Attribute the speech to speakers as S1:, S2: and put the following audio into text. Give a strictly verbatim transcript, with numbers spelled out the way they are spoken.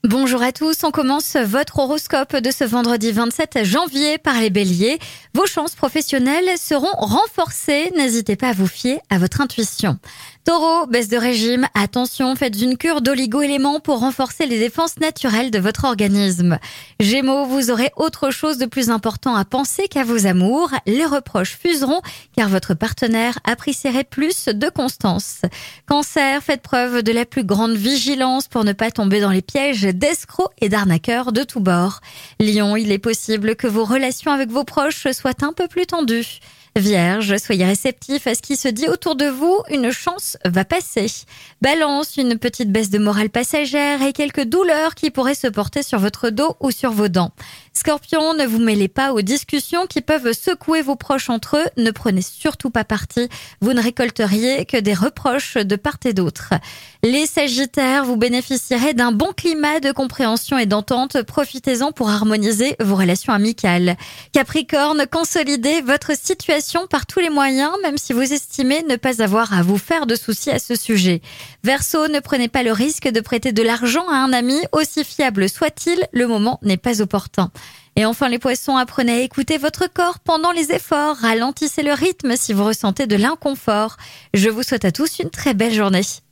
S1: Bonjour à tous, on commence votre horoscope de ce vendredi vingt-sept janvier par les béliers. Vos chances professionnelles seront renforcées, n'hésitez pas à vous fier à votre intuition. Taureau, baisse de régime, attention, faites une cure d'oligo-éléments pour renforcer les défenses naturelles de votre organisme. Gémeaux, vous aurez autre chose de plus important à penser qu'à vos amours. Les reproches fuseront car votre partenaire apprécierait plus de constance. Cancer, faites preuve de la plus grande vigilance pour ne pas tomber dans les pièges d'escrocs et d'arnaqueurs de tous bords. Lion, il est possible que vos relations avec vos proches soient un peu plus tendues. Vierge, soyez réceptif à ce qui se dit autour de vous, une chance va passer. Balance, une petite baisse de morale passagère et quelques douleurs qui pourraient se porter sur votre dos ou sur vos dents. Scorpion, ne vous mêlez pas aux discussions qui peuvent secouer vos proches entre eux, ne prenez surtout pas parti, vous ne récolteriez que des reproches de part et d'autre. Les Sagittaires, vous bénéficierez d'un bon climat de compréhension et d'entente, profitez-en pour harmoniser vos relations amicales. Capricorne, consolidez votre situation par tous les moyens, même si vous estimez ne pas avoir à vous faire de soucis à ce sujet. Verseau, ne prenez pas le risque de prêter de l'argent à un ami, aussi fiable soit-il, le moment n'est pas opportun. Et enfin les poissons, apprenez à écouter votre corps pendant les efforts, ralentissez le rythme si vous ressentez de l'inconfort. Je vous souhaite à tous une très belle journée.